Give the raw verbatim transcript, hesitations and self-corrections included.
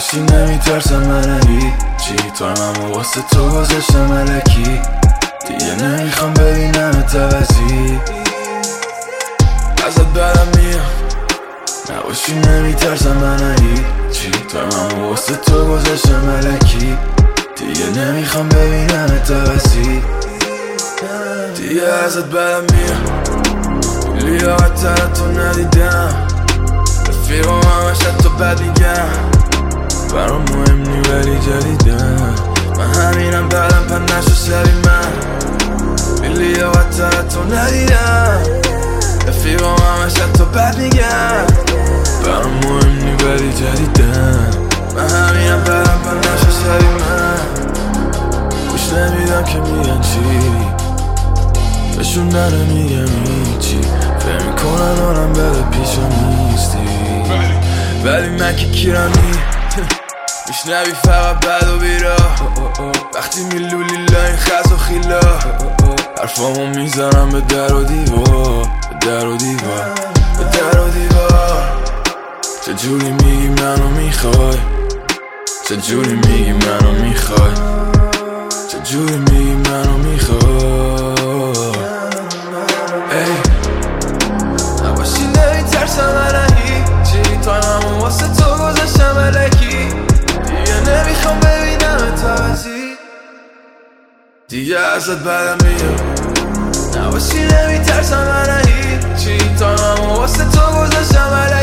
نباشی نمیترسم من هیچی، تایممو واسه تو گذاشتم الکی، دیگه نمیخوام ببینم عوضی، ازت برم میام نباشی نمیترسم من هیچی، تایممو واسه تو گذاشتم الکی، دیگه نمیخوام ببینم عوضی، دیگه ازت برم میام لیاقتر تو ندیدم، رفیقم همش تو بد میگم، برام مهم نی ولی جدیدم، من همینم بعدم پن نشو سری من، لیاقتر تو ندیدم، رفیقم همش تو بد میگم، برام مهم نی ولی جدیدم، من همینم بعدم پن نشو سری من، گوش نمیدم که میگن چی، بهشون نره میگم هیچی، فهم میکنن آنم بده پیشم نیستی، ولی من که کیرمی میشنوی فقط بد و بیرا، وقتی میلولی لاین خز و خیلا، حرفامو میزنم به در و دیوار، به در و دیوار، به در و دیوار، چجوری میگی منو میخوای، چجوری میگی منو میخوای، چجوری میگی منو میخوای، ای نباشی نمیترسم من هیچی، تایممو واسه تو گذاشتم الکی، دیگه نمیخوام ببینم عوضی، دیگه ازت برم میام نباشی نمیترسم من هیچی، تایممو واسه تو گذاشتم الکی.